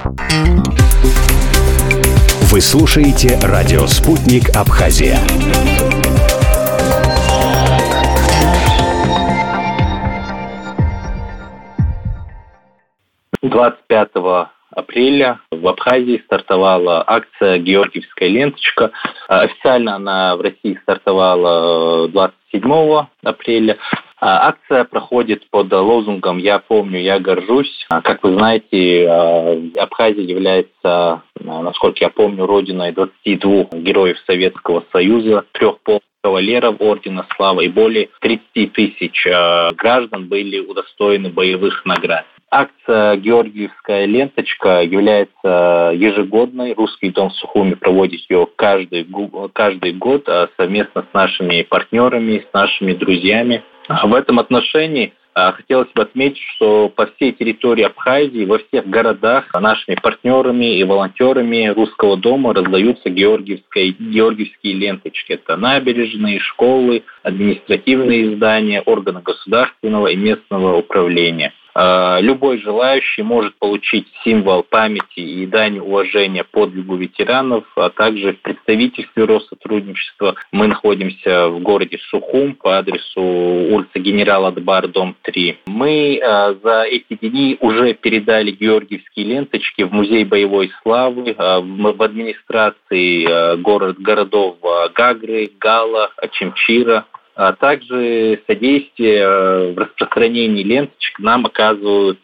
Вы слушаете радио «Спутник Абхазия». Апреля в Абхазии стартовала акция «Георгиевская ленточка». Официально она в России стартовала 27 апреля. Акция проходит под лозунгом «Я помню, я горжусь». Как вы знаете, Абхазия является, насколько я помню, родиной 22 героев Советского Союза, 3 полных кавалеров Ордена Славы и более 30 тысяч граждан были удостоены боевых наград. Акция «Георгиевская ленточка» является ежегодной. Русский дом в Сухуми проводит ее каждый год совместно с нашими партнерами, с нашими друзьями. В этом отношении хотелось бы отметить, что по всей территории Абхазии, во всех городах нашими партнерами и волонтерами Русского дома раздаются георгиевские ленточки. Это набережные, школы, административные здания, органы государственного и местного управления. Любой желающий может получить символ памяти и дань уважения подвигу ветеранов, а также в представительстве Россотрудничества. Мы находимся в городе Сухум по адресу улица Генерала Дбар, дом 3. Мы за эти дни уже передали георгиевские ленточки в Музей боевой славы, в администрации городов Гагры, Гала, Ачимчира. А также содействие в распространении ленточек нам оказывают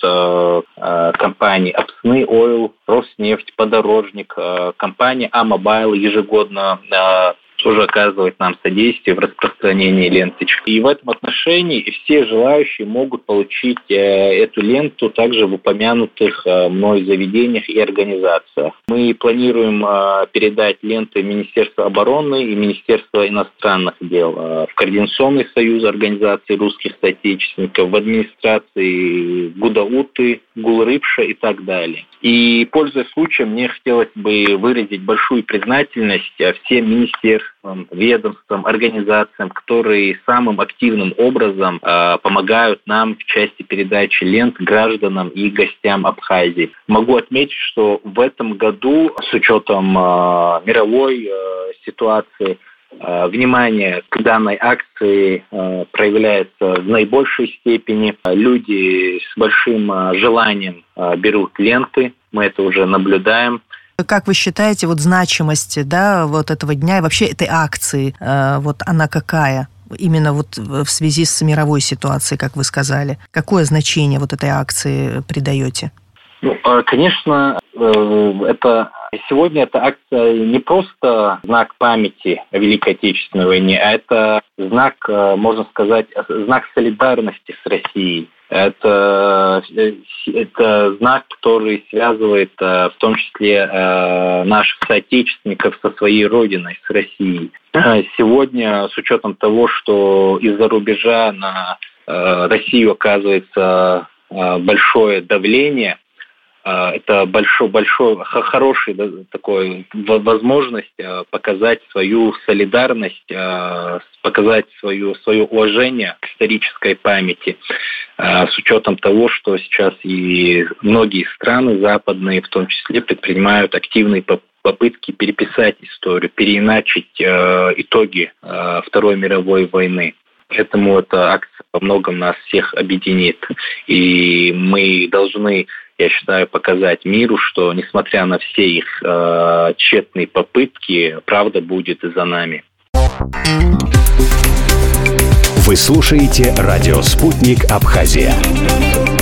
компании Апсны Ойл, Роснефть, Подорожник, компания А-Мобайл ежегодно тоже оказывает нам содействие в распространении ленточек. И в этом отношении все желающие могут получить эту ленту также в упомянутых мной заведениях и организациях. Мы планируем передать ленты Министерства обороны и Министерства иностранных дел, в Координационный союз организаций русских соотечественников, в администрации Гудауты, Гулрыбша и так далее. И, пользуясь случаем, мне хотелось бы выразить большую признательность всем министерствам, ведомствам, организациям, которые самым активным образом помогают нам в части передачи лент гражданам и гостям Абхазии. Могу отметить, что в этом году, с учетом мировой ситуации, внимание к данной акции проявляется в наибольшей степени. Люди с большим желанием берут ленты, мы это уже наблюдаем. Как вы считаете, значимость, вот этого дня и вообще этой акции, она какая? Именно в связи с мировой ситуацией, как вы сказали. Какое значение этой акции придаете? Конечно, сегодня эта акция не просто знак памяти о Великой Отечественной войне, а это знак, можно сказать, знак солидарности с Россией. Это знак, который связывает в том числе наших соотечественников со своей родиной, с Россией. Сегодня, с учетом того, что из-за рубежа на Россию оказывается большое давление, это хорошая такой возможность показать свою солидарность, показать свое уважение к исторической памяти, с учетом того, что сейчас и многие страны западные, в том числе, предпринимают активные попытки переписать историю, переиначить итоги Второй мировой войны. Поэтому эта акция во многом нас всех объединит. И мы должны, я считаю, показать миру, что, несмотря на все их тщетные попытки, правда будет за нами. Вы слушаете радио «Спутник Абхазия».